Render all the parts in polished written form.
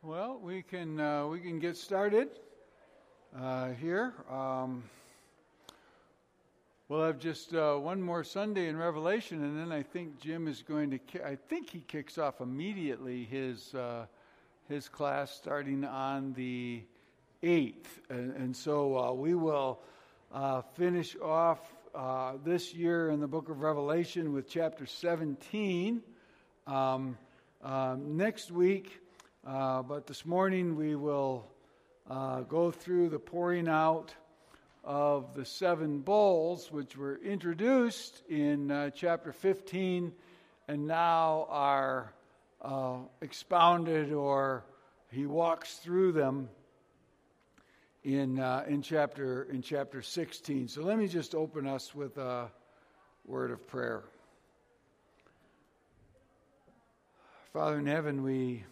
Well, we can get started here. We'll have just one more Sunday in Revelation, and then I think Jim is going to. I think he kicks off immediately his class starting on the 8th, and so we will finish off this year in the Book of Revelation with chapter 17 next week. But this morning we will go through the pouring out of the 7 bowls, which were introduced in chapter 15 and now are expounded, or he walks through them in chapter 16. So let me just open us with a word of prayer. Father in heaven, we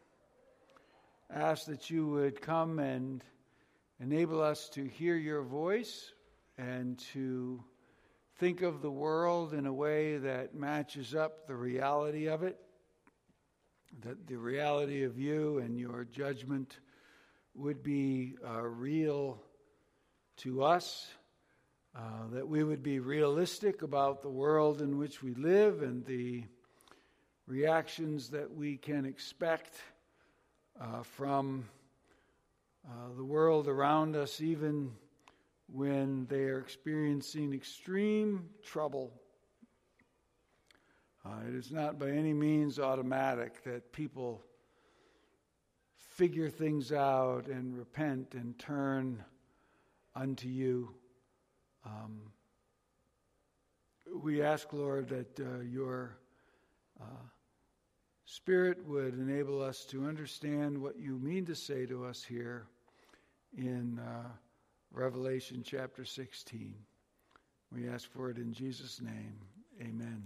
ask that you would come and enable us to hear your voice and to think of the world in a way that matches up the reality of it, that the reality of you and your judgment would be real to us, that we would be realistic about the world in which we live and the reactions that we can expect from the world around us, even when they are experiencing extreme trouble. It is not by any means automatic that people figure things out and repent and turn unto you. We ask, Lord, that your Spirit would enable us to understand what you mean to say to us here in Revelation chapter 16. We ask for it in Jesus' name. Amen.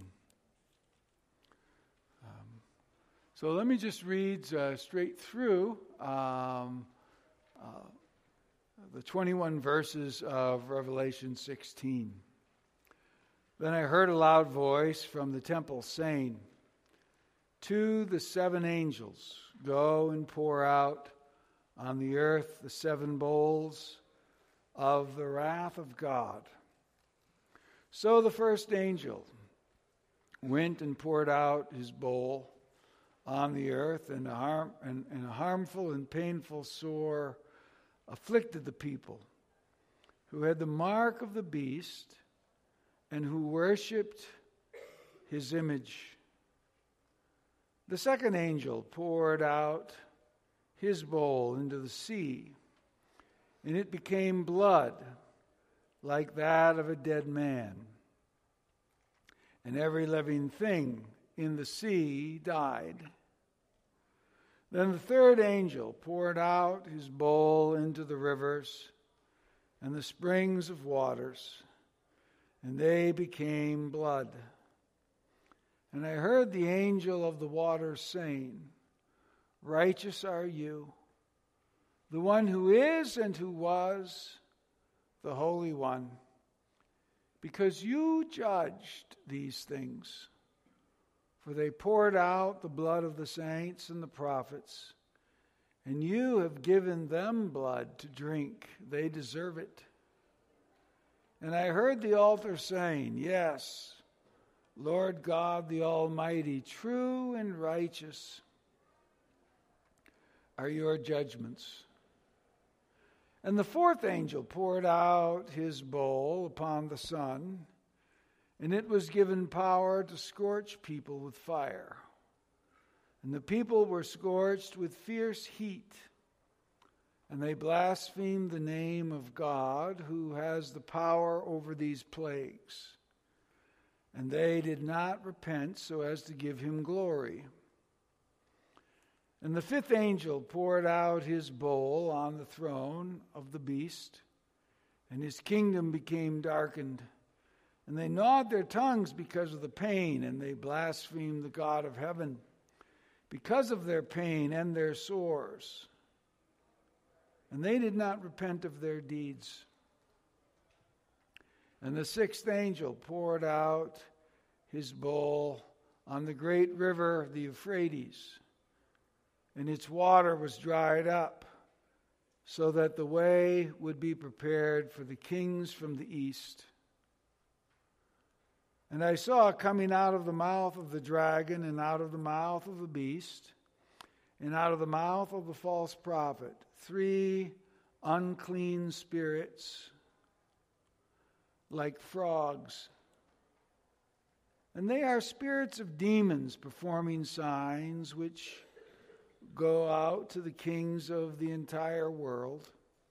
So let me just read straight through the 21 verses of Revelation 16. Then I heard a loud voice from the temple saying, "To the 7 angels, go and pour out on the earth the 7 bowls of the wrath of God." So the first angel went and poured out his bowl on the earth, and a harmful and painful sore afflicted the people who had the mark of the beast and who worshipped his image. The second angel poured out his bowl into the sea, and it became blood like that of a dead man. And every living thing in the sea died. Then the third angel poured out his bowl into the rivers and the springs of waters, and they became blood. And I heard the angel of the waters saying, "Righteous are you, the one who is and who was, the Holy One, because you judged these things. For they poured out the blood of the saints and the prophets, and you have given them blood to drink. They deserve it." And I heard the altar saying, "Yes, Lord God the Almighty, true and righteous are your judgments." And the fourth angel poured out his bowl upon the sun, and it was given power to scorch people with fire. And the people were scorched with fierce heat, and they blasphemed the name of God, who has the power over these plagues. And they did not repent so as to give him glory. And the fifth angel poured out his bowl on the throne of the beast, and his kingdom became darkened. And they gnawed their tongues because of the pain, and they blasphemed the God of heaven because of their pain and their sores. And they did not repent of their deeds. And the sixth angel poured out his bowl on the great river, the Euphrates, and its water was dried up, so that the way would be prepared for the kings from the east. And I saw coming out of the mouth of the dragon, and out of the mouth of the beast, and out of the mouth of the false prophet, 3 unclean spirits like frogs. And they are spirits of demons performing signs which go out to the kings of the entire world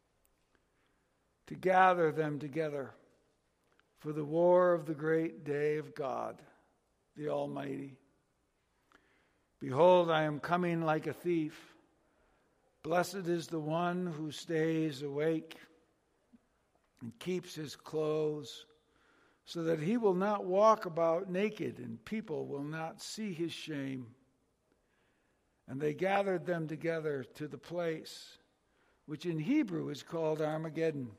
to gather them together for the war of the great day of God, the Almighty. Behold, I am coming like a thief. Blessed is the one who stays awake and keeps his clothes, so that he will not walk about naked, and people will not see his shame. And they gathered them together to the place which in Hebrew is called Armageddon.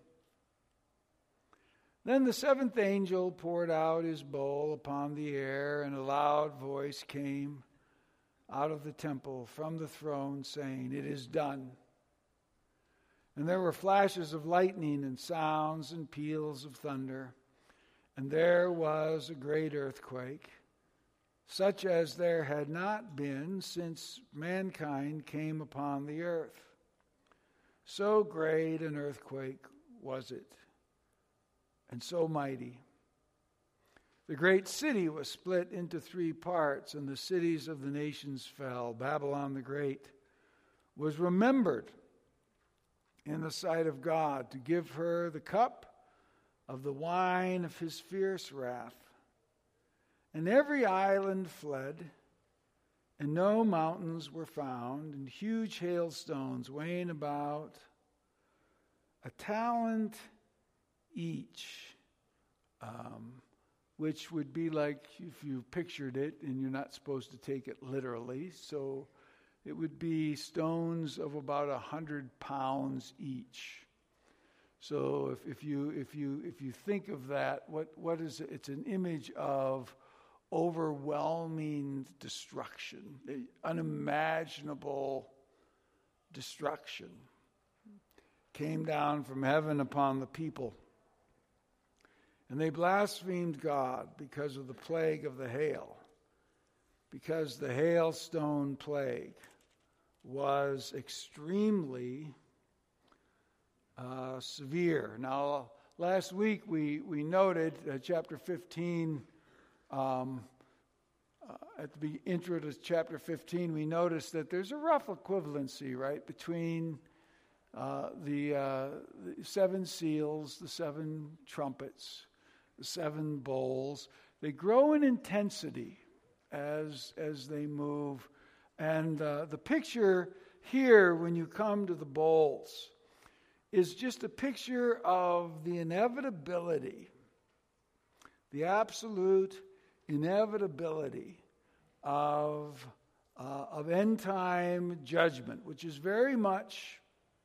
Then the 7th angel poured out his bowl upon the air, and a loud voice came out of the temple from the throne, saying, "It is done." And there were flashes of lightning and sounds and peals of thunder. And there was a great earthquake, such as there had not been since mankind came upon the earth. So great an earthquake was it, and so mighty. The great city was split into 3 parts, and the cities of the nations fell. Babylon the Great was remembered in the sight of God to give her the cup of the wine of his fierce wrath. And every island fled, and no mountains were found, and huge hailstones weighing about a talent each, which would be like if you pictured it, and you're not supposed to take it literally, so it would be stones of about 100 pounds each. So if you think of that, what is it? It's an image of overwhelming destruction, unimaginable destruction came down from heaven upon the people. And they blasphemed God because of the plague of the hail, because the hailstone plague was extremely severe. Now, last week we noted chapter 15, at the intro to chapter 15, we noticed that there's a rough equivalency, right, between the 7 seals, the 7 trumpets, the 7 bowls. They grow in intensity as they move. And the picture here, when you come to the bowls, is just a picture of the inevitability, the absolute inevitability of end-time judgment, which is very much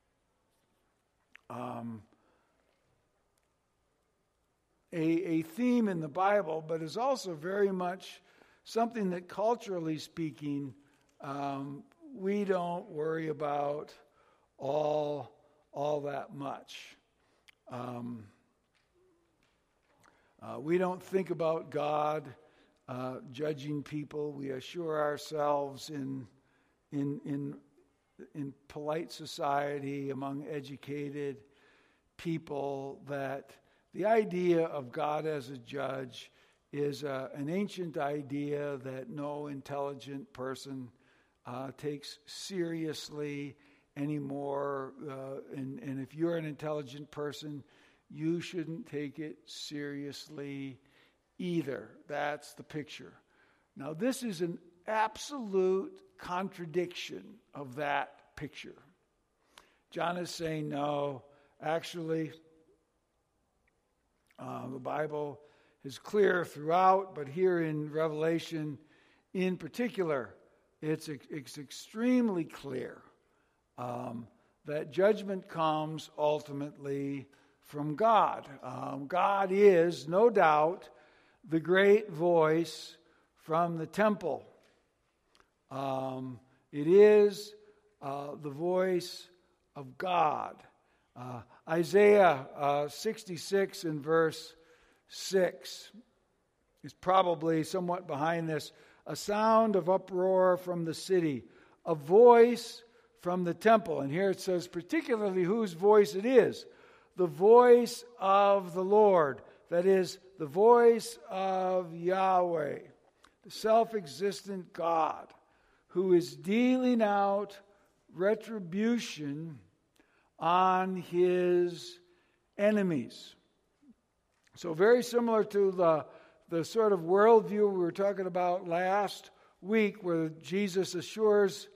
a theme in the Bible, but is also very much something that, culturally speaking, we don't worry about all that much. We don't think about God judging people. We assure ourselves in polite society, among educated people, that the idea of God as a judge is an ancient idea that no intelligent person takes seriously anymore. And if you're an intelligent person, you shouldn't take it seriously either. That's the picture. Now, this is an absolute contradiction of that picture. John is saying, no, actually, the Bible is clear throughout, but here in Revelation in particular, it's extremely clear that judgment comes ultimately from God. God is, no doubt, the great voice from the temple. It is the voice of God. Isaiah 66 in verse 6 is probably somewhat behind this. A sound of uproar from the city, a voice from the temple. And here it says particularly whose voice it is. The voice of the Lord. That is, the voice of Yahweh, the self-existent God, who is dealing out retribution on his enemies. So very similar to the sort of worldview we were talking about last week, where Jesus assures,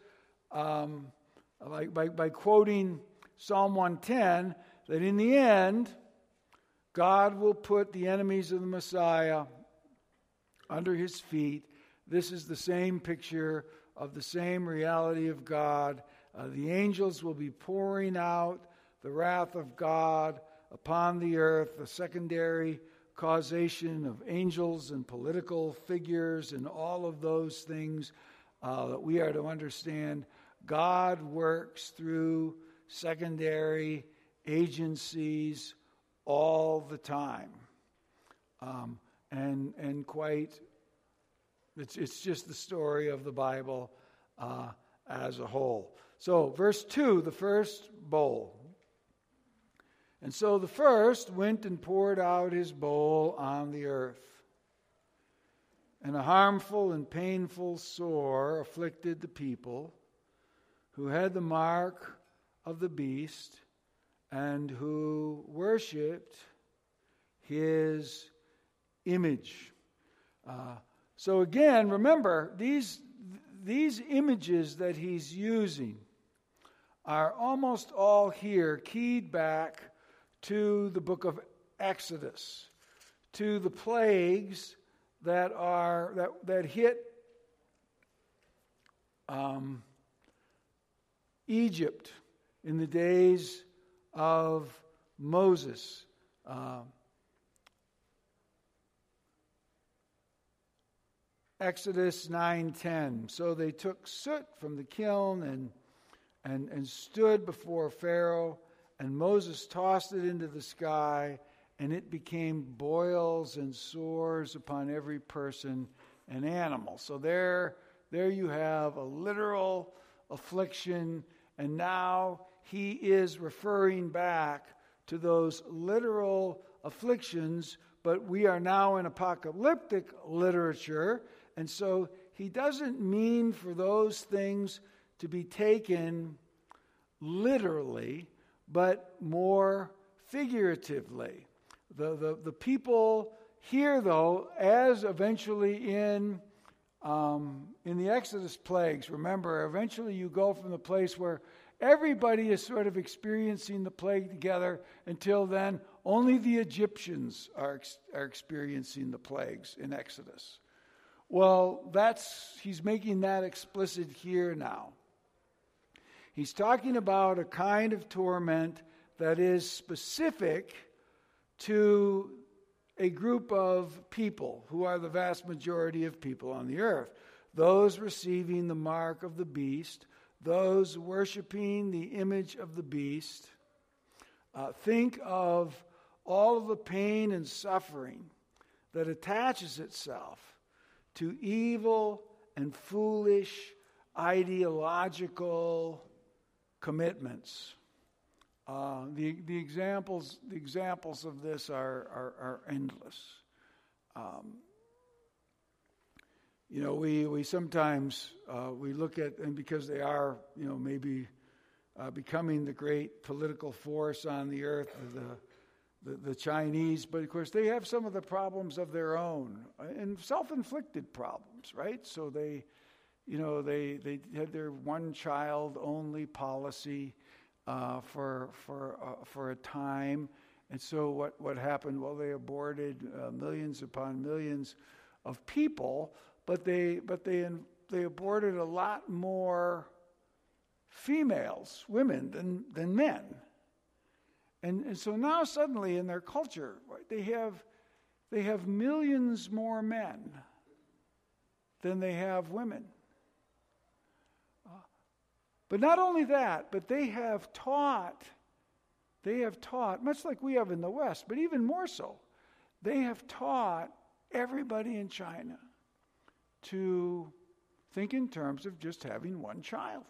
by quoting Psalm 110, that in the end, God will put the enemies of the Messiah under his feet. This is the same picture of the same reality of God. The angels will be pouring out the wrath of God upon the earth, the secondary causation of angels and political figures and all of those things that we are to understand. God works through secondary agencies all the time. And quite, it's just the story of the Bible as a whole. So, verse 2, the first bowl. And so the first went and poured out his bowl on the earth. And a harmful and painful sore afflicted the people who had the mark of the beast and who worshipped his image. So again, remember, these images that he's using are almost all here keyed back to the book of Exodus, to the plagues that hit Egypt in the days of Moses. Exodus 9:10. So they took soot from the kiln and stood before Pharaoh, and Moses tossed it into the sky, and it became boils and sores upon every person and animal. So there you have a literal affliction, and now he is referring back to those literal afflictions, but we are now in apocalyptic literature, and so he doesn't mean for those things to be taken literally, but more figuratively. The people here, though, as eventually in the Exodus plagues, remember, eventually you go from the place where everybody is sort of experiencing the plague together until then only the Egyptians are experiencing the plagues in Exodus. Well, he's making that explicit here now. He's talking about a kind of torment that is specific to a group of people who are the vast majority of people on the earth. Those receiving the mark of the beast, those worshiping the image of the beast. Think of all of the pain and suffering that attaches itself to evil and foolish ideological commitments. The examples of this are endless. We sometimes we look at, and because they are maybe becoming the great political force on the earth, the Chinese, but of course they have some of the problems of their own and self-inflicted problems, right? So they had their one child only policy for a time, and so what happened? Well, they aborted millions upon millions of people, but they aborted a lot more females, women, than men, and so now suddenly in their culture, right, they have millions more men than they have women. But not only that, but they have taught, much like we have in the West, but even more so, they have taught everybody in China to think in terms of just having one child.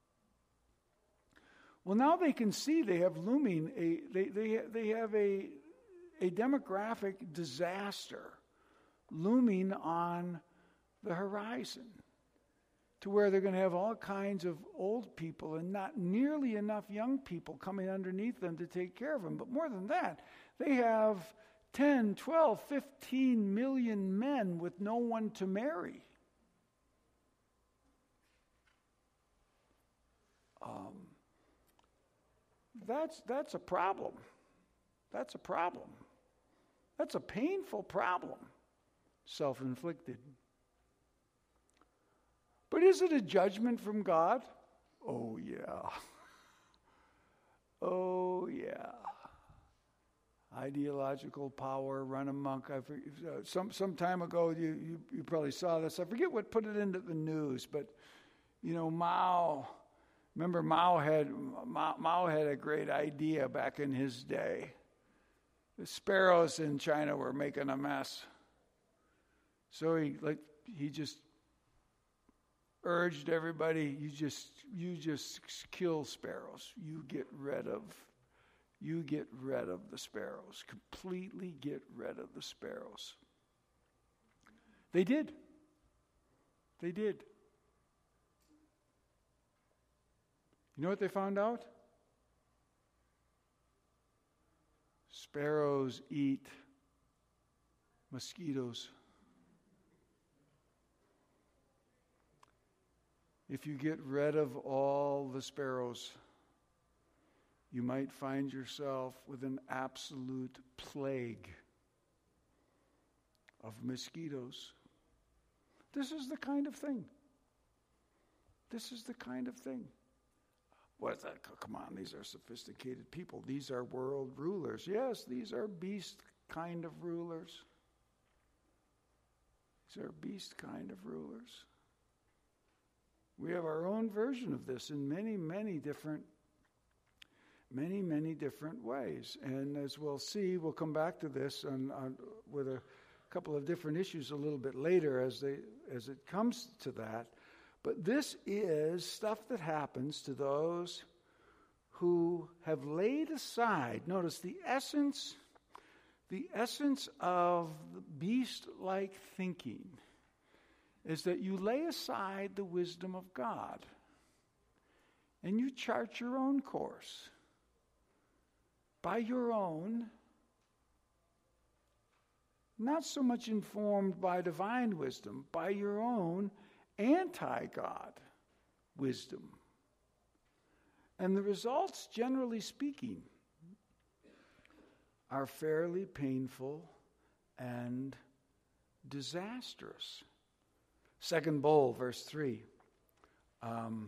Well, now they can see they have looming they have a demographic disaster looming on the horizon, to where they're going to have all kinds of old people and not nearly enough young people coming underneath them to take care of them. But more than that, they have 10, 12, 15 million men with no one to marry. That's a problem. That's a problem. That's a painful problem. Self-inflicted. But is it a judgment from God? Oh, yeah. Oh, yeah. Ideological power run amok. Some time ago, you probably saw this. I forget what put it into the news, but, Mao. Remember, Mao had a great idea back in his day. The sparrows in China were making a mess. So he just urged everybody, you just kill sparrows. You get rid of the sparrows. Completely get rid of the sparrows. They did. You know what they found out? Sparrows eat mosquitoes. If you get rid of all the sparrows, you might find yourself with an absolute plague of mosquitoes. This is the kind of thing. What is that? Come on, these are sophisticated people. These are world rulers. Yes, these are beast kind of rulers. We have our own version of this in many different ways. And as we'll see, we'll come back to this with a couple of different issues a little bit later as it comes to that. But this is stuff that happens to those who have laid aside. Notice the essence of the beast-like thinking is that you lay aside the wisdom of God and you chart your own course by your own, not so much informed by divine wisdom, by your own anti-God wisdom. And the results, generally speaking, are fairly painful and disastrous. Second bowl, verse 3. The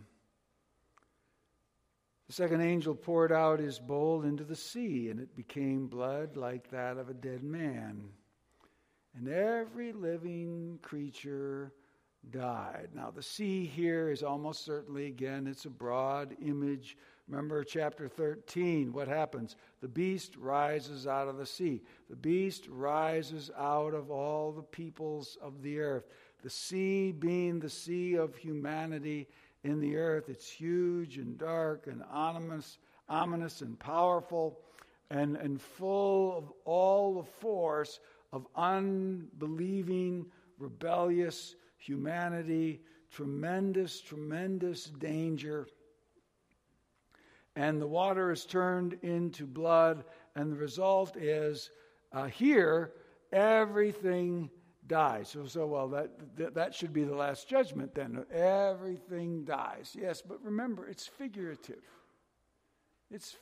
second angel poured out his bowl into the sea, and it became blood like that of a dead man. And every living creature died. Now, the sea here is almost certainly, again, it's a broad image. Remember chapter 13, what happens? The beast rises out of the sea. The beast rises out of all the peoples of the earth. The sea being the sea of humanity in the earth. It's huge and dark and ominous and powerful and full of all the force of unbelieving, rebellious humanity, tremendous danger. And the water is turned into blood, and the result is here everything dies. So that should be the last judgment then. Everything dies. Yes, but remember, it's figurative. It's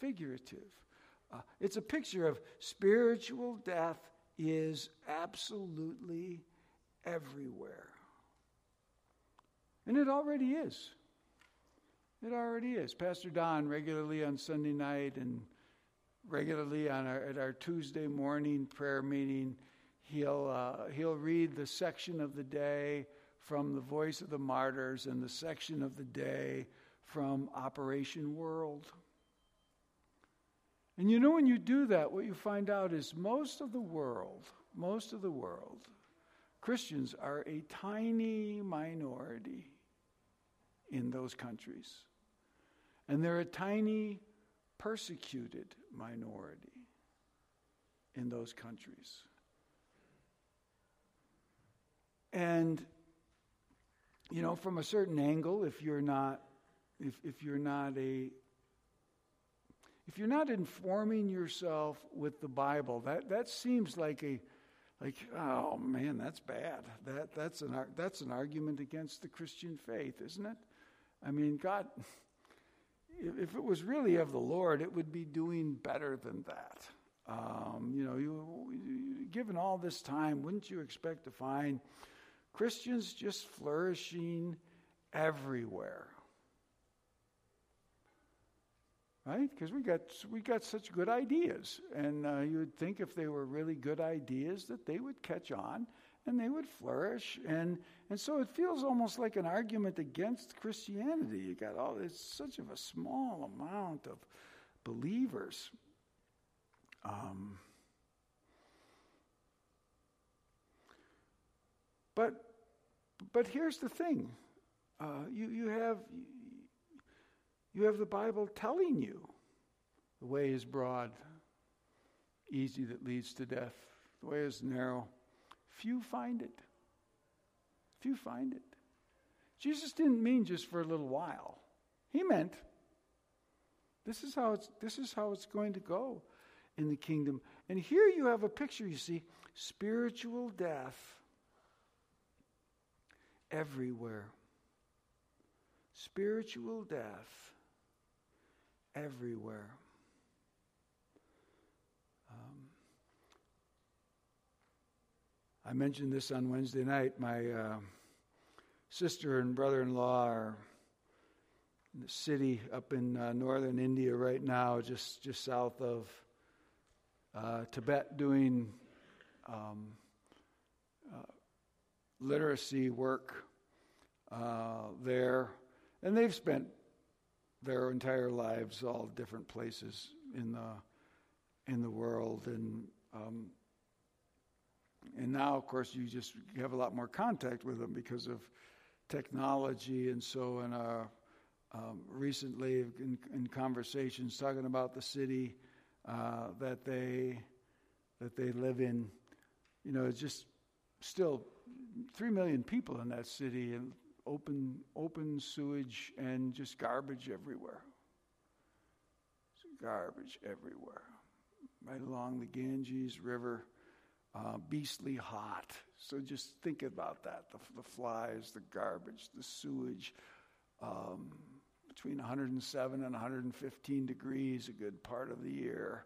a picture of spiritual death is absolutely everywhere. And it already is. Pastor Don regularly on Sunday night and regularly at our Tuesday morning prayer meeting, he'll read the section of the day from the Voice of the Martyrs and the section of the day from Operation World. And you know, when you do that, what you find out is most of the world, Christians are a tiny minority in those countries. And they're a tiny persecuted minority in those countries. And, you know, from a certain angle, if you're not informing yourself with the Bible, that seems like oh man, that's bad. That's an argument against the Christian faith, isn't it? I mean, God, if it was really of the Lord, it would be doing better than that. Given all this time, wouldn't you expect to find Christians just flourishing everywhere? Right? Because we got such good ideas, and you would think if they were really good ideas that they would catch on and they would flourish, and so it feels almost like an argument against Christianity. You got it's such of a small amount of believers. But here's the thing: you have the Bible telling you the way is broad, easy that leads to death. The way is narrow. Few find it. Few find it. Jesus didn't mean just for a little while. He meant this is how it's going to go in the kingdom. And here you have a picture, you see, spiritual death everywhere. Spiritual death everywhere. I mentioned this on Wednesday night. My sister and brother-in-law are in the city up in northern India right now, just south of Tibet, doing literacy work there. And they've spent their entire lives all different places in the world, and now, of course, you have a lot more contact with them because of technology. And so, recently, in conversations talking about the city that they live in, you know, it's just still 3 million people in that city, and open sewage and just garbage everywhere. Garbage everywhere. Right along the Ganges River. Beastly hot. So just think about that. The flies, the garbage, the sewage. Between 107 and 115 degrees a good part of the year.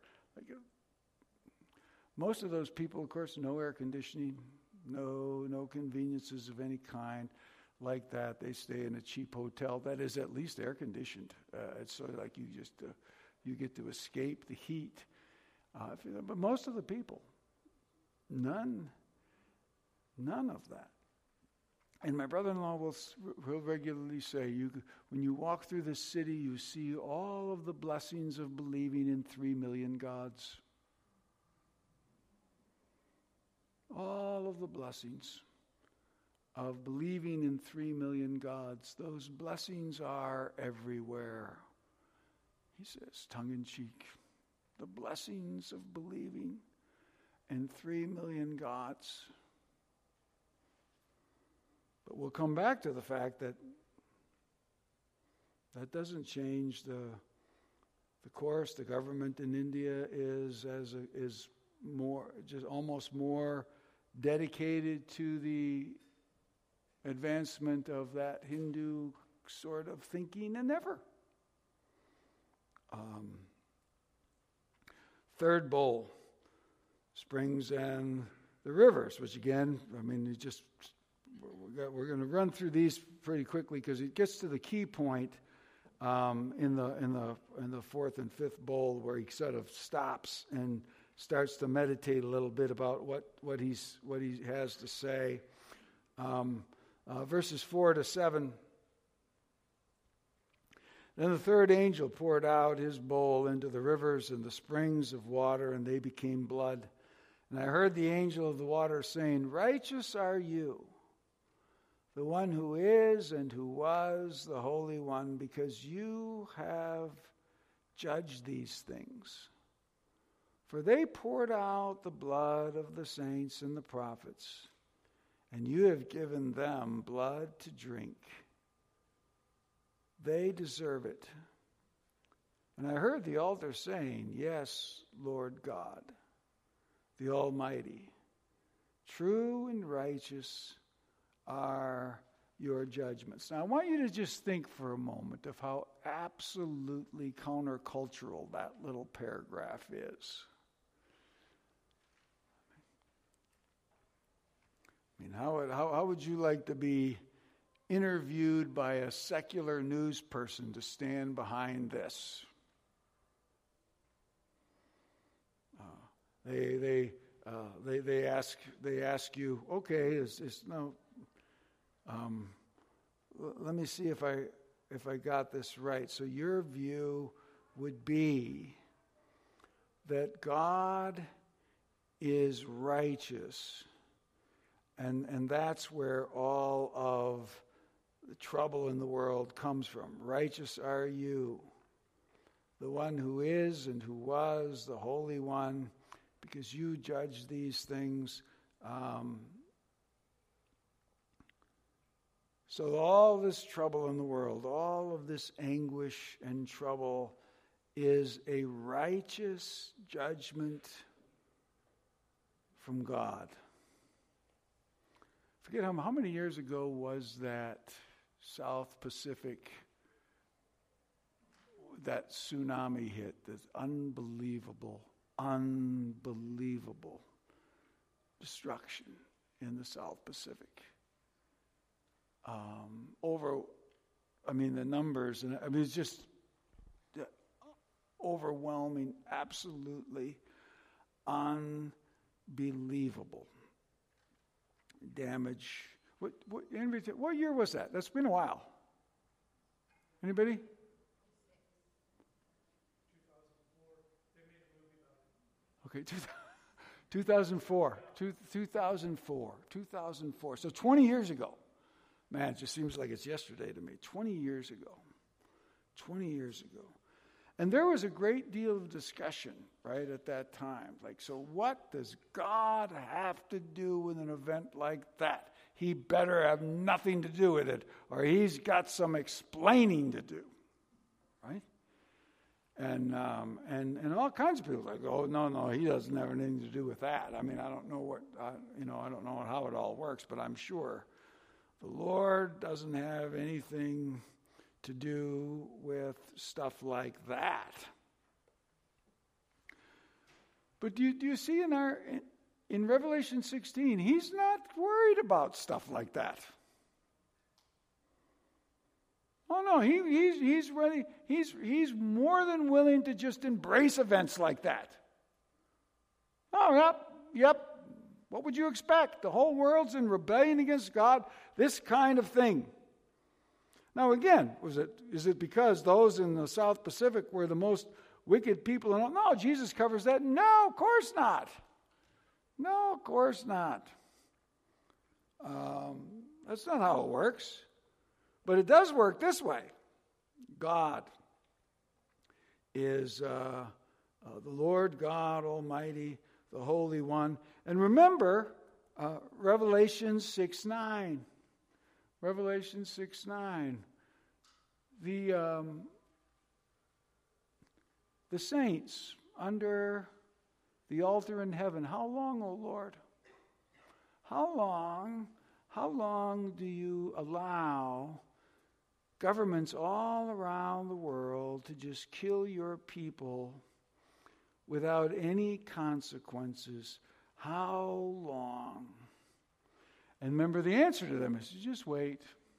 Most of those people, of course, no air conditioning, no conveniences of any kind like that. They stay in a cheap hotel that is at least air conditioned. It's sort of like you get to escape the heat. But most of the people, none of that. And my brother-in-law will regularly say, when you walk through this city, you see all of the blessings of believing in 3 million gods. All of the blessings of believing in 3 million gods. Those blessings are everywhere. He says, tongue-in-cheek, the blessings of believing in 3 million gods. But we'll come back to the fact that doesn't change the course. The government in India is almost more dedicated to the advancement of that Hindu sort of thinking than ever. Third bowl, springs and the rivers, which again, we're going to run through these pretty quickly because it gets to the key point in the fourth and fifth bowl where he sort of stops and starts to meditate a little bit about what he has to say. Verses 4 to 7. Then the third angel poured out his bowl into the rivers and the springs of water, and they became blood. And I heard the angel of the water saying, Righteous are you, the one who is and who was, the Holy One, because you have judged these things. For they poured out the blood of the saints and the prophets, and you have given them blood to drink. They deserve it. And I heard the altar saying, Yes, Lord God, the Almighty, true and righteous are your judgments. Now, I want you to just think for a moment of how absolutely countercultural that little paragraph is. I mean, how would you like to be interviewed by a secular news person to stand behind this? They ask you, okay, let me see if I got this right. So your view would be that God is righteous, and that's where all of the trouble in the world comes from. Righteous are you, the one who is and who was, the Holy One, because you judge these things. So all this trouble in the world, all of this anguish and trouble is a righteous judgment from God. Forget how many years ago was that South Pacific, that tsunami hit, this unbelievable destruction in the South Pacific. The numbers, and it's just overwhelming, absolutely unbelievable damage. What year was that? That's been a while. Anybody? 2004. 2004. So 20 years ago. Man, it just seems like it's yesterday to me. 20 years ago. And there was a great deal of discussion, right, at that time. Like, so what does God have to do with an event like that? He better have nothing to do with it, or he's got some explaining to do, right? And all kinds of people like, oh, no, he doesn't have anything to do with that. I mean, I don't know I don't know how it all works, but I'm sure the Lord doesn't have anything to do with stuff like that. But do you see in Revelation 16, he's not worried about stuff like that. Oh no, he's ready. He's more than willing to just embrace events like that. Oh, yep. What would you expect? The whole world's in rebellion against God. This kind of thing. Now again, is it because those in the South Pacific were the most wicked people? No, Jesus covers that. No, of course not. No, of course not. That's not how it works. But it does work this way. God is the Lord God Almighty, the Holy One. And remember, Revelation 6:9. Revelation 6:9. The saints under the altar in heaven. How long, O Lord? How long do you allow governments all around the world to just kill your people without any consequences? How long? And remember, the answer to them is just wait.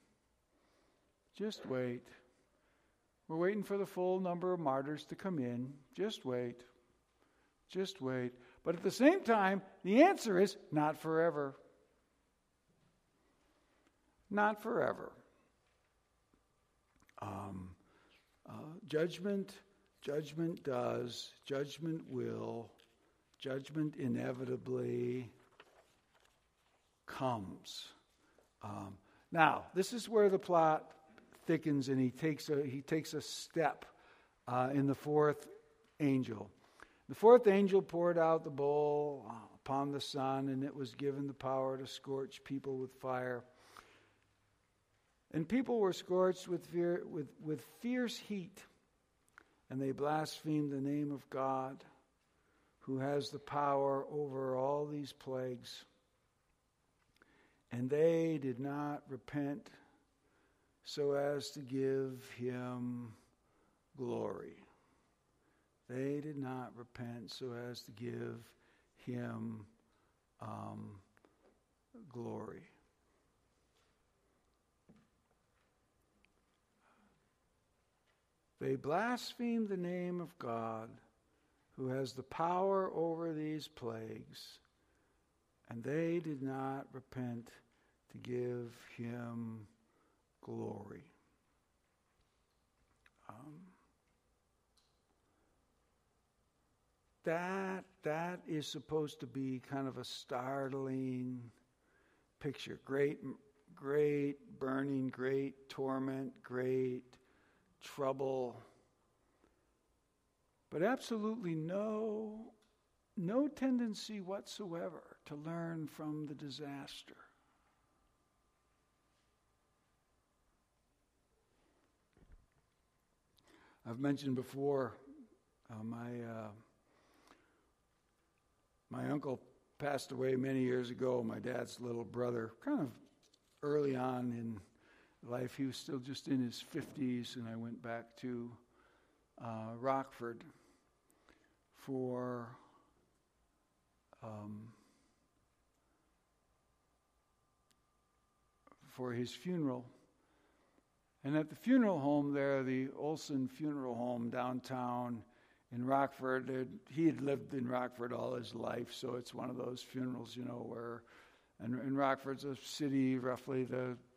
Just wait. We're waiting for the full number of martyrs to come in. Just wait. Just wait. But at the same time, the answer is not forever. Not forever. Judgment does, judgment will, judgment inevitably comes. Now, this is where the plot thickens, and he takes a step in the fourth angel. The fourth angel poured out the bowl upon the sun, and it was given the power to scorch people with fire. And people were scorched with fierce heat, and they blasphemed the name of God, who has the power over all these plagues. And they did not repent so as to give him glory. They did not repent so as to give him glory. They blasphemed the name of God, who has the power over these plagues, and they did not repent to give him glory. That is supposed to be kind of a startling picture. Great burning, great torment, great trouble, but absolutely no tendency whatsoever to learn from the disaster. I've mentioned before, my uncle passed away many years ago, my dad's little brother, kind of early on in life. He was still just in his 50s, and I went back to Rockford for his funeral. And at the funeral home there, the Olson Funeral Home downtown in Rockford, he had lived in Rockford all his life, so it's one of those funerals, where, and Rockford's a city roughly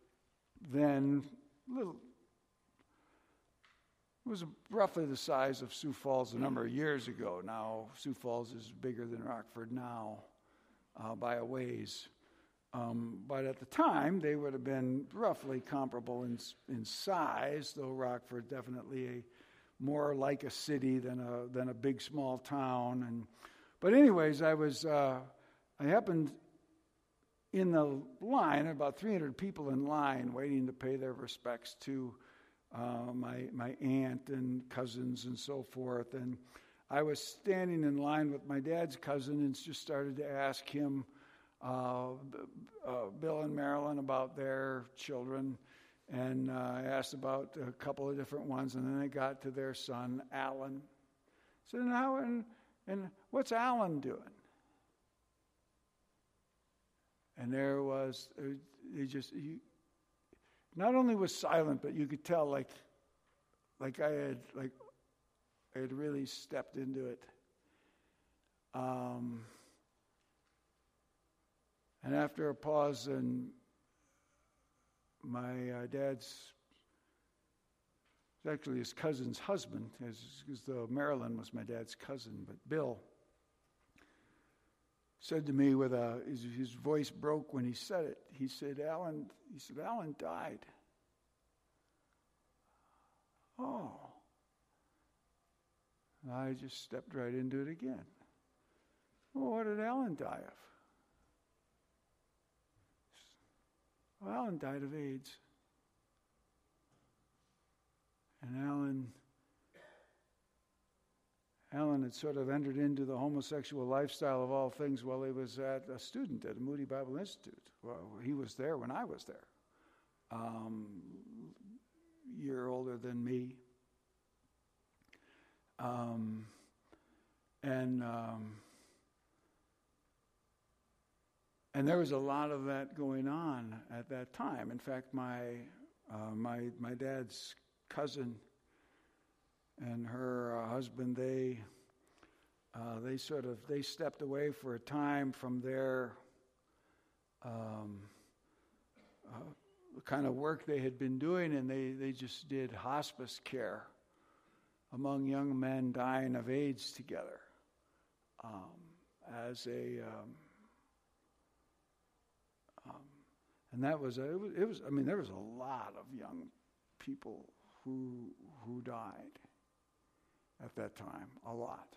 it was roughly the size of Sioux Falls a number of years ago. Now, Sioux Falls is bigger than Rockford now by a ways. But at the time, they would have been roughly comparable in size, though Rockford definitely more like a city than a big small town. But anyways, I happened in the line, about 300 people in line waiting to pay their respects to my aunt and cousins and so forth. And I was standing in line with my dad's cousin and just started to ask him, Bill and Marilyn, about their children. And I asked about a couple of different ones, and then I got to their son, Alan. I said, and what's Alan doing? And there was, he not only was silent, but you could tell like I had really stepped into it. And after a pause, and my dad's, actually his cousin's husband, because Marilyn was my dad's cousin, but Bill said to me his voice broke when he said it. He said, Alan died. Oh. And I just stepped right into it again. Well, what did Alan die of? Well, Alan died of AIDS. And Alan had sort of entered into the homosexual lifestyle of all things while he was a student at the Moody Bible Institute. Well, he was there when I was there. Year older than me. And there was a lot of that going on at that time. In fact, my dad's cousin and her husband, they stepped away for a time from their kind of work they had been doing, and they just did hospice care among young men dying of AIDS together and that was there was a lot of young people who died at that time, a lot.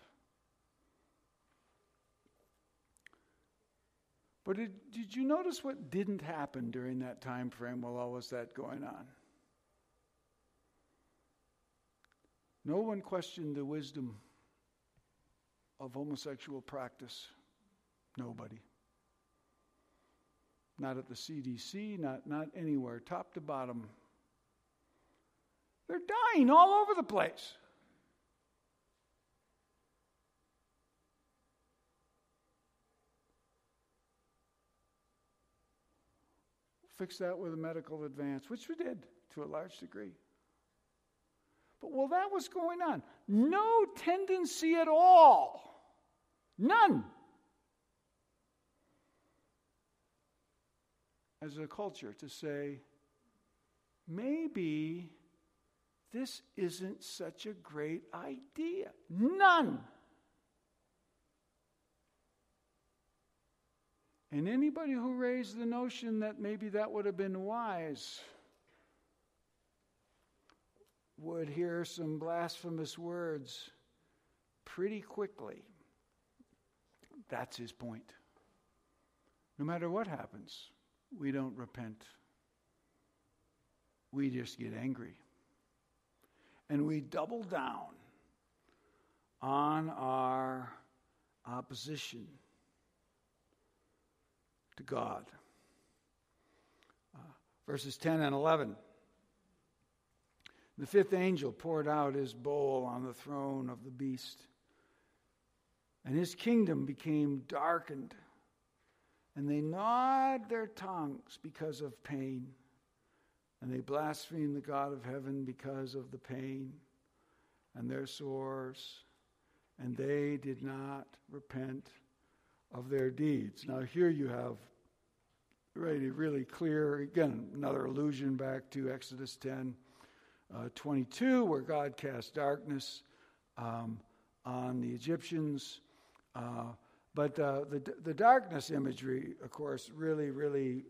But did you notice what didn't happen during that time frame while all was that going on? No one questioned the wisdom of homosexual practice. Nobody. Not at the CDC, not anywhere, top to bottom. They're dying all over the place. Fix that with a medical advance, which we did to a large degree. But while that was going on, no tendency at all, none, as a culture to say, maybe this isn't such a great idea. None. And anybody who raised the notion that maybe that would have been wise would hear some blasphemous words pretty quickly. That's his point. No matter what happens, we don't repent. We just get angry. And we double down on our opposition to God. Verses 10 and 11. The fifth angel poured out his bowl on the throne of the beast, and his kingdom became darkened, and they gnawed their tongues because of pain, and they blasphemed the God of heaven because of the pain and their sores, and they did not repent of their deeds. Now here you have really clear, again, another allusion back to Exodus 10:22, where God cast darkness on the Egyptians. But the darkness imagery, of course, really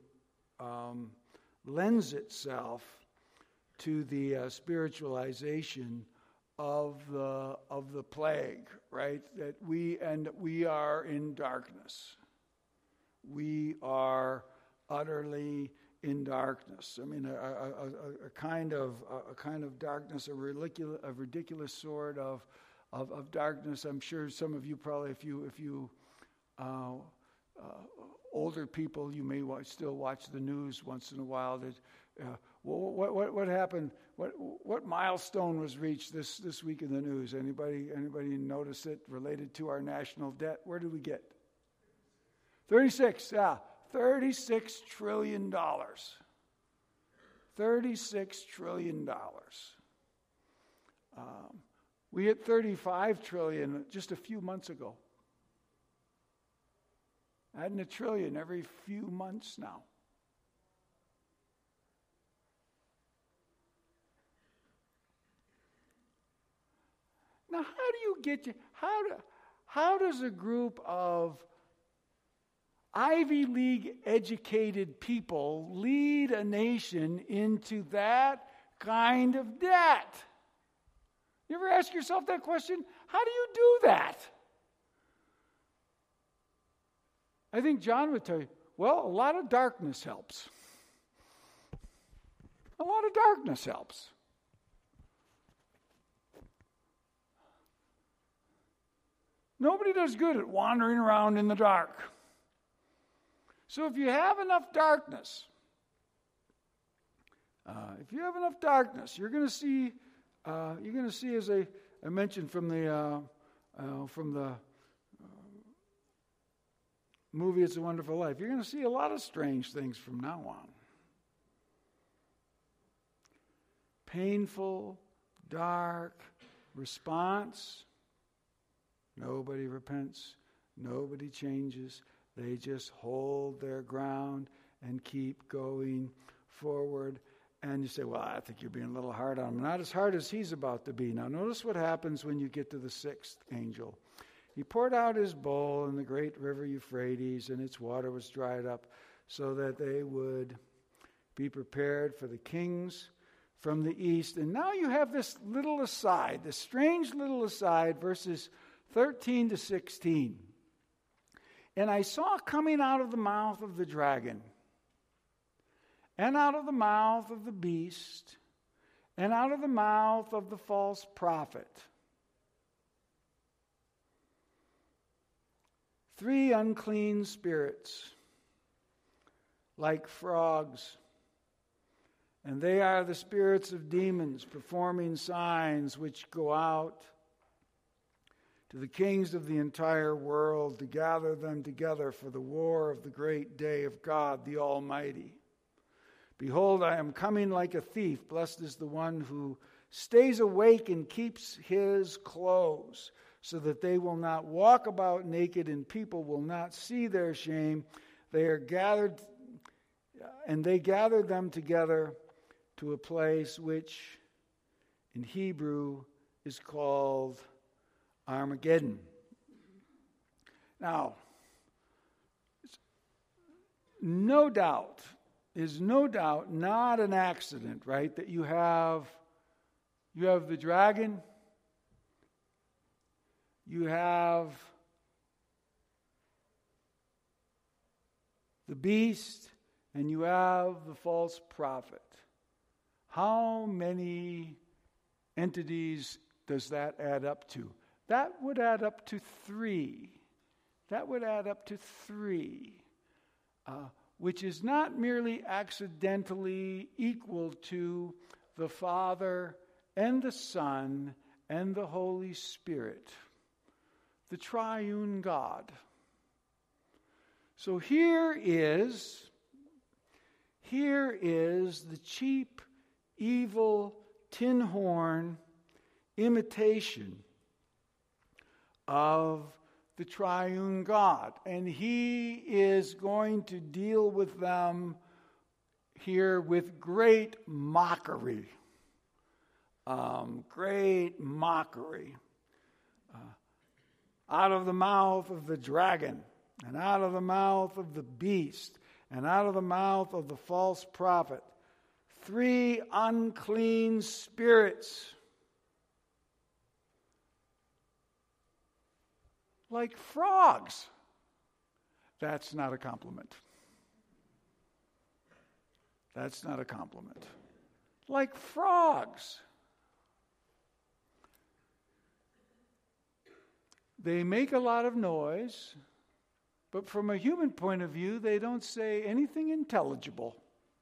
lends itself to the spiritualization of the plague, right? That we are in darkness. We are utterly in darkness. I mean, a kind of darkness, a ridiculous sort of darkness. I'm sure some of you probably, if you older people, you may still watch the news once in a while. That what happened? What milestone was reached this week in the news? Anybody notice it related to our national debt? Where did we get? 36. Yeah. $36 trillion. $36 trillion. We hit $35 trillion just a few months ago. Adding $1 trillion every few months now. Now, how does a group of Ivy League educated people lead a nation into that kind of debt? You ever ask yourself that question? How do you do that? I think John would tell you, well, a lot of darkness helps. A lot of darkness helps. Nobody does good at wandering around in the dark. So if you have enough darkness, you're going to see, as I mentioned from the movie It's a Wonderful Life, you're going to see a lot of strange things from now on. Painful, dark response. Nobody repents. Nobody changes. They just hold their ground and keep going forward. And you say, well, I think you're being a little hard on him. Not as hard as he's about to be. Now notice what happens when you get to the sixth angel. He poured out his bowl in the great river Euphrates, and its water was dried up, so that they would be prepared for the kings from the east. And now you have this little aside, this strange little aside, verses 13 to 16. And I saw coming out of the mouth of the dragon, and out of the mouth of the beast, and out of the mouth of the false prophet, 3 unclean spirits, like frogs. And they are the spirits of demons, performing signs which go out to the kings of the entire world to gather them together for the war of the great day of God the Almighty. Behold, I am coming like a thief. Blessed is the one who stays awake and keeps his clothes, so that they will not walk about naked and people will not see their shame. They are gathered, and they gathered them together to a place which in Hebrew is called Armageddon. Now, is no doubt not an accident, right? That you have the dragon, you have the beast, and you have the false prophet. How many entities does that add up to? That would add up to 3. That would add up to 3, which is not merely accidentally equal to the Father and the Son and the Holy Spirit, the triune God. So here is the cheap, evil, tin horn imitation of the triune God. And he is going to deal with them here with great mockery. Great mockery. Out of the mouth of the dragon, and out of the mouth of the beast, and out of the mouth of the false prophet, 3 unclean spirits, like frogs. That's not a compliment. That's not a compliment. Like frogs. They make a lot of noise, but from a human point of view, they don't say anything intelligible.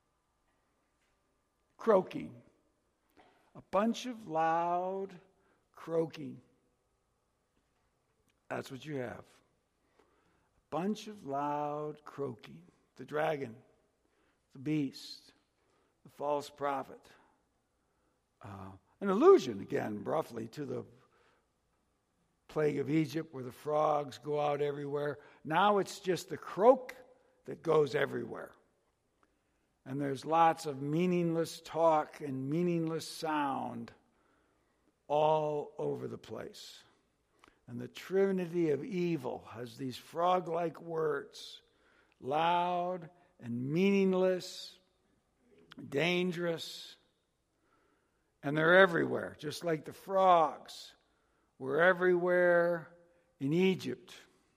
Croaking. A bunch of loud croaking. That's what you have. A bunch of loud croaking. The dragon, the beast, the false prophet. An allusion, again, roughly, to the plague of Egypt where the frogs go out everywhere. Now it's just the croak that goes everywhere. And there's lots of meaningless talk and meaningless sound all over the place. And the trinity of evil has these frog-like words, loud and meaningless, dangerous, and they're everywhere, just like the frogs were everywhere in Egypt.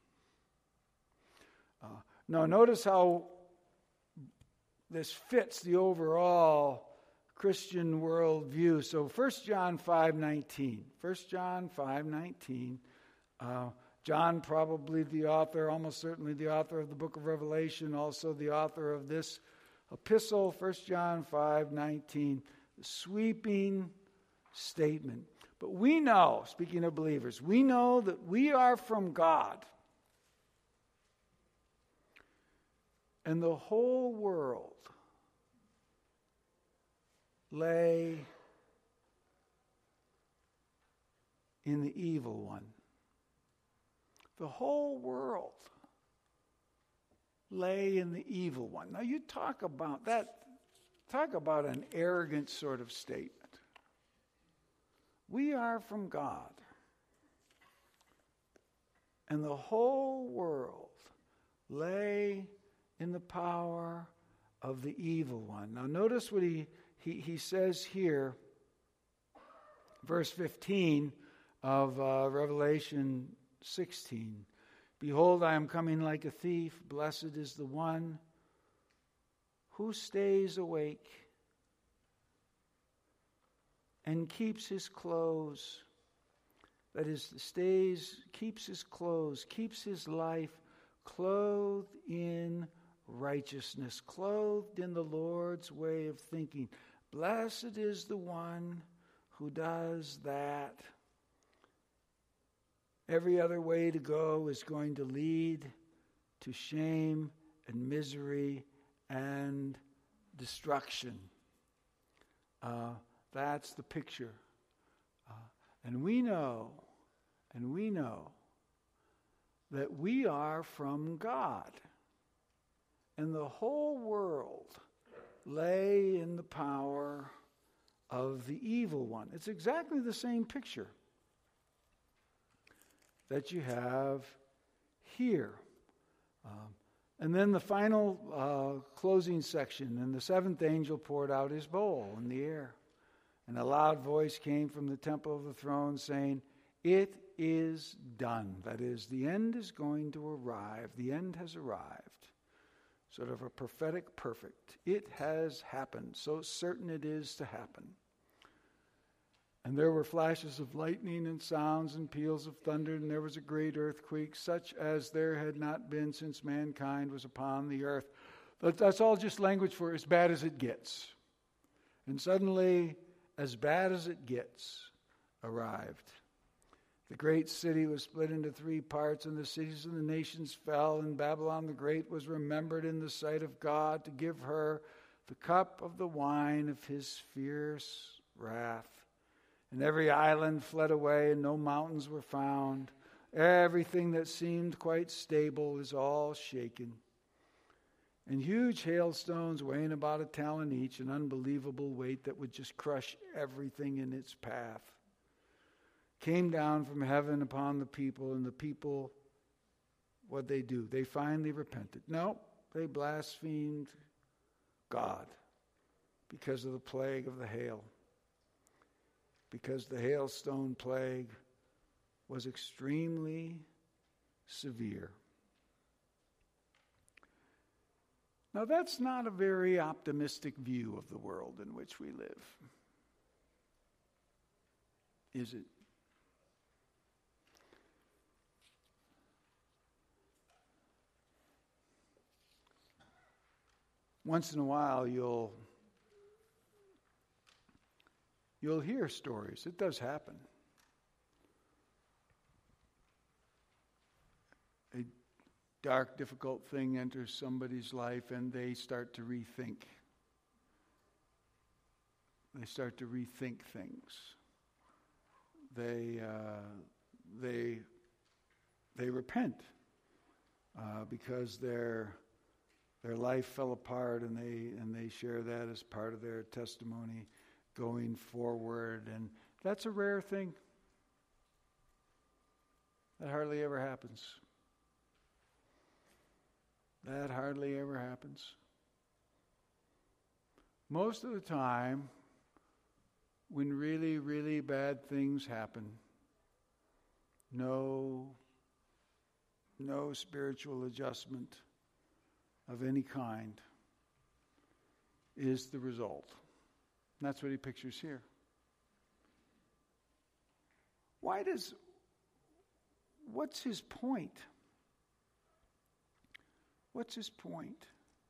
Now notice how this fits the overall Christian worldview. So 1 John 5:19. 1 John 5:19. John, probably the author, almost certainly the author of the book of Revelation, also the author of this epistle, 1 John 5:19, the sweeping statement. But we know, speaking of believers, we know that we are from God. And the whole world lay in the evil one. The whole world lay in the evil one. Now you talk about that. Talk about an arrogant sort of statement. We are from God. And the whole world lay in the power of the evil one. Now notice what he says here, verse 15 of Revelation 16. Behold, I am coming like a thief. Blessed is the one who stays awake and keeps his clothes. That is, keeps his clothes, keeps his life clothed in righteousness, clothed in the Lord's way of thinking. Blessed is the one who does that. Every other way to go is going to lead to shame and misery and destruction. That's the picture. And we know that we are from God. And the whole world lay in the power of the evil one. It's exactly the same picture that you have here. And then the final closing section. And the seventh angel poured out his bowl in the air. And a loud voice came from the temple of the throne saying, "It is done." That is, the end is going to arrive. The end has arrived. Sort of a prophetic perfect. It has happened. So certain it is to happen. And there were flashes of lightning and sounds and peals of thunder, and there was a great earthquake, such as there had not been since mankind was upon the earth. That's all just language for as bad as it gets. And suddenly, as bad as it gets, arrived. The great city was split into 3 parts, and the cities of the nations fell, and Babylon the Great was remembered in the sight of God to give her the cup of the wine of his fierce wrath. And every island fled away, and no mountains were found. Everything that seemed quite stable is all shaken. And huge hailstones weighing about 1 talent each, an unbelievable weight that would just crush everything in its path, came down from heaven upon the people. And the people, what'd they do? They finally repented. No, they blasphemed God because of the plague of the hail. Because the hailstone plague was extremely severe. Now, that's not a very optimistic view of the world in which we live, is it? Once in a while, you'll hear stories. It does happen. A dark, difficult thing enters somebody's life, and they start to rethink. They start to rethink things. They repent because their life fell apart, and they share that as part of their testimony going forward. And that's a rare thing. That hardly ever happens. That hardly ever happens. Most of the time, when really, really bad things happen, no spiritual adjustment of any kind is the result. And that's what he pictures here. What's his point? What's his point?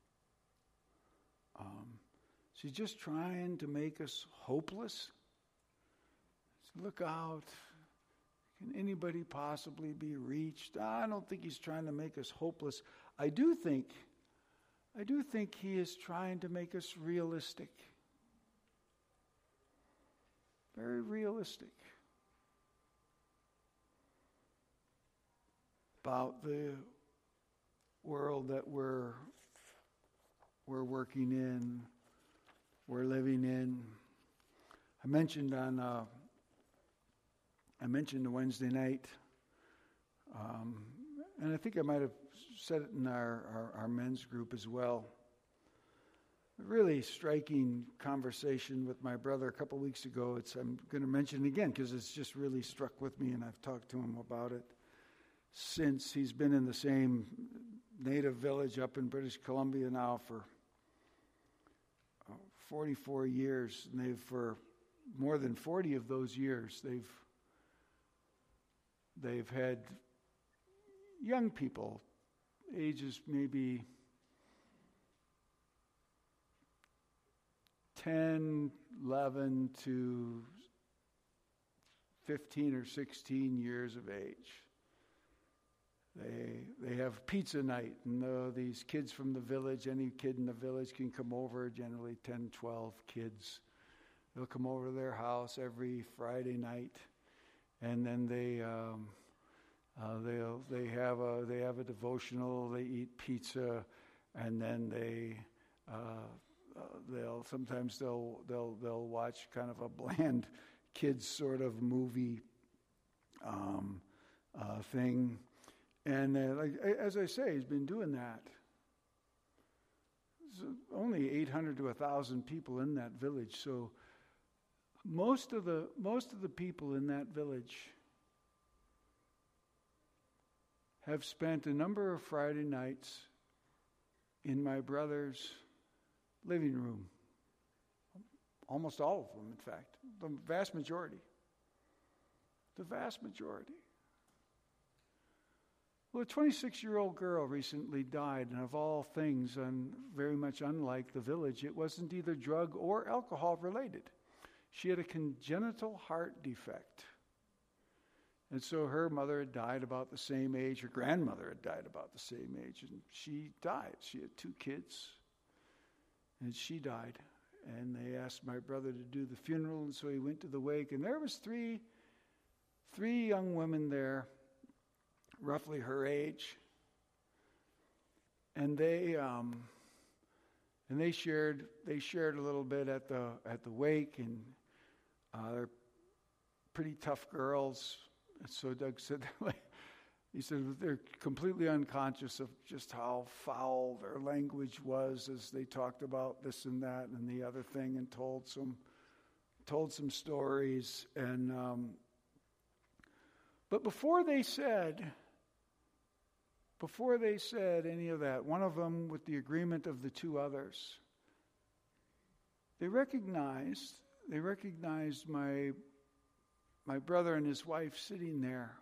Is he just trying to make us hopeless? Look out. Can anybody possibly be reached? I don't think he's trying to make us hopeless. I do think he is trying to make us realistic. Very realistic about the world that we're working in, we're living in. I mentioned the Wednesday night, and I think I might have said it in our men's group as well. A really striking conversation with my brother a couple weeks ago. I'm going to mention it again because it's just really struck with me, and I've talked to him about it since. He's been in the same native village up in British Columbia now for 44 years, and for more than 40 of those years, they've had young people, ages maybe 10, 11 to 15 or 16 years of age. They have pizza night, and these kids from the village, any kid in the village can come over, generally 10, 12 kids. They'll come over to their house every Friday night, and then they have a devotional. They eat pizza, and then they'll watch kind of a bland kids sort of movie thing. And as I say, he's been doing that. There's only 800 to 1,000 people in that village, so most of the people in that village have spent a number of Friday nights in my brother's living room. Almost all of them, in fact. The vast majority. The vast majority. Well, a 26-year-old girl recently died, and of all things, very much unlike the village, it wasn't either drug or alcohol related. She had a congenital heart defect. And so her mother had died about the same age, her grandmother had died about the same age, and she died. She had 2 kids, and she died. And they asked my brother to do the funeral, and so he went to the wake, and there was three young women there, roughly her age, and they shared a little bit at the wake, and they're pretty tough girls. And so Doug said, he said they're completely unconscious of just how foul their language was as they talked about this and that and the other thing, and told some stories. And but before they said any of that, one of them, with the agreement of the 2 others, they recognized my brother and his wife sitting there.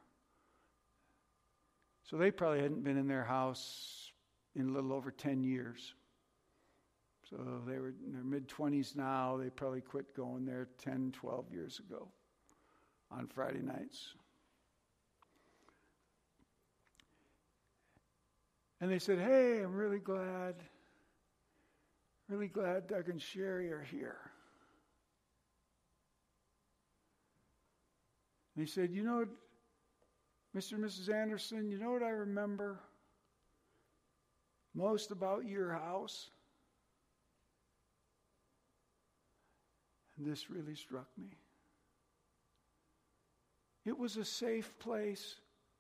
So they probably hadn't been in their house in a little over 10 years. So they were in their mid-20s now. They probably quit going there 10, 12 years ago on Friday nights. And they said, "Hey, I'm really glad Doug and Sherry are here." And he said, "You know, Mr. and Mrs. Anderson, you know what I remember most about your house?" And this really struck me. It was a safe place.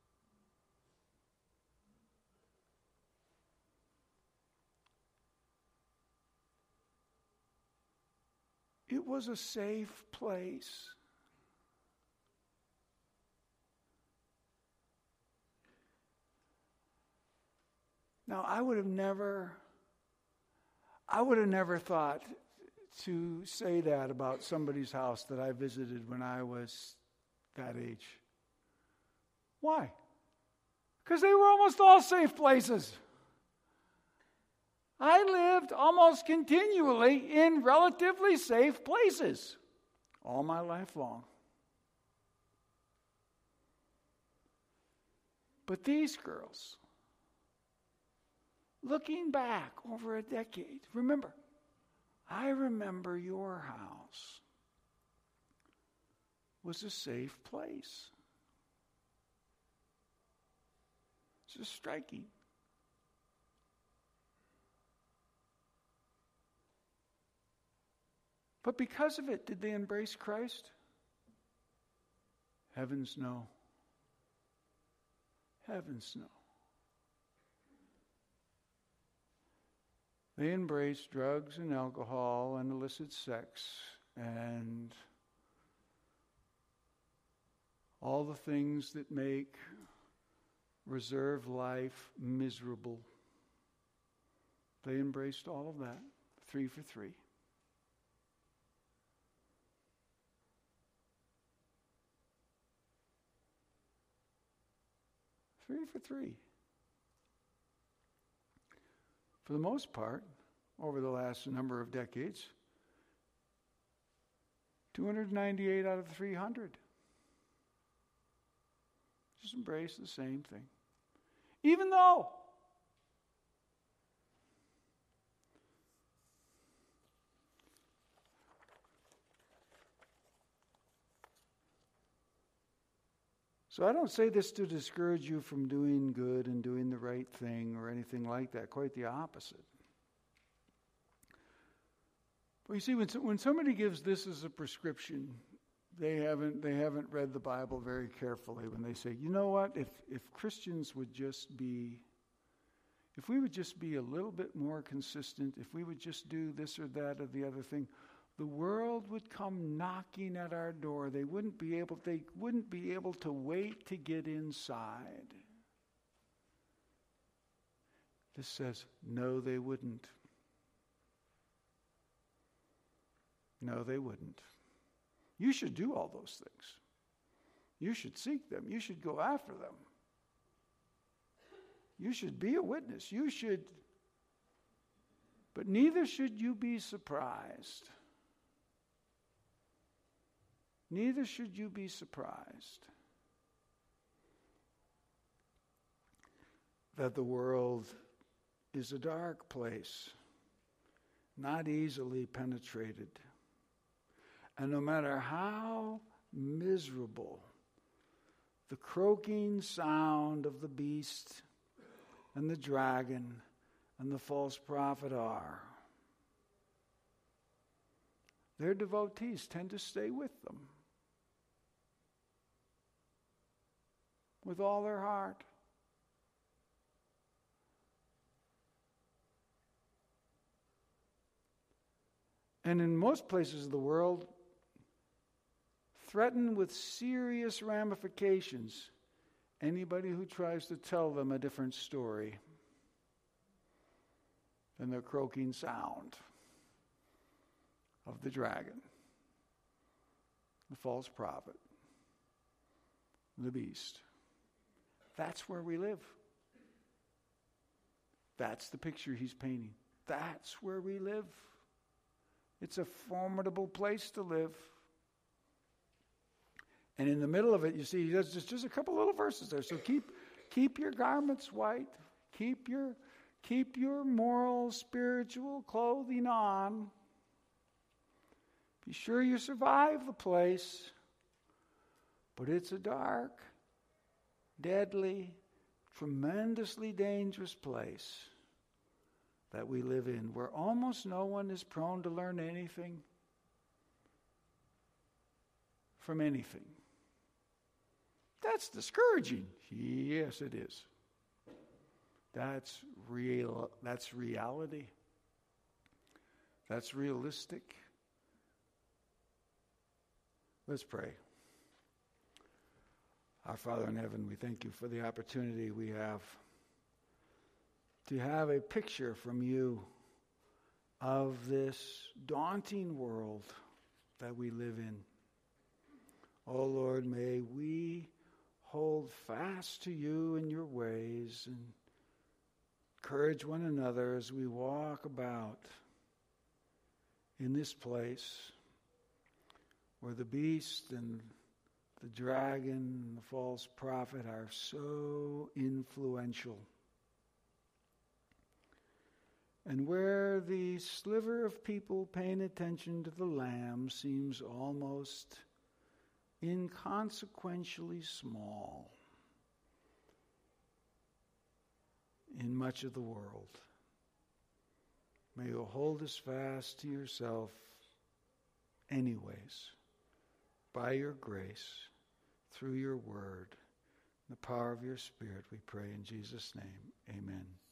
It was a safe place. Now, I would have never thought to say that about somebody's house that I visited when I was that age. Why? Because they were almost all safe places. I lived almost continually in relatively safe places all my life long. But these girls, looking back over a decade, I remember your house was a safe place. It's just striking. But because of it, did they embrace Christ? Heavens no. Heavens no. They embraced drugs and alcohol and illicit sex and all the things that make reserved life miserable. They embraced all of that, 3 for 3. Three for 3. For the most part, over the last number of decades, 298 out of 300 just embrace the same thing. Even though so I don't say this to discourage you from doing good and doing the right thing or anything like that. Quite the opposite. But you see, when somebody gives this as a prescription, they haven't read the Bible very carefully. When they say, you know what, if Christians would just be, if we would just be a little bit more consistent, if we would just do this or that or the other thing, the world would come knocking at our door. They wouldn't be able to wait to get inside. This says, no, they wouldn't. No, they wouldn't. You should do all those things. You should seek them. You should go after them. You should be a witness. You should. But neither should you be surprised. Neither should you be surprised that the world is a dark place, not easily penetrated. And no matter how miserable the croaking sound of the beast and the dragon and the false prophet are, their devotees tend to stay with them with all their heart. And in most places of the world, threaten with serious ramifications anybody who tries to tell them a different story than the croaking sound of the dragon, the false prophet, the beast. That's where we live. That's the picture he's painting. That's where we live. It's a formidable place to live. And in the middle of it, you see, he does just a couple little verses there. So keep your garments white. Keep your moral, spiritual clothing on. Be sure you survive the place. But it's a dark, deadly, tremendously dangerous place that we live in, where almost no one is prone to learn anything from anything. That's discouraging. Yes, it is. That's real. That's reality. That's realistic. Let's pray. Our Father in heaven, we thank you for the opportunity we have to have a picture from you of this daunting world that we live in. Oh Lord, may we hold fast to you in your ways and encourage one another as we walk about in this place where the beast and the dragon and the false prophet are so influential, and where the sliver of people paying attention to the Lamb seems almost inconsequentially small in much of the world. May you hold us fast to yourself anyways, by your grace, through your word, the power of your Spirit, we pray in Jesus' name. Amen.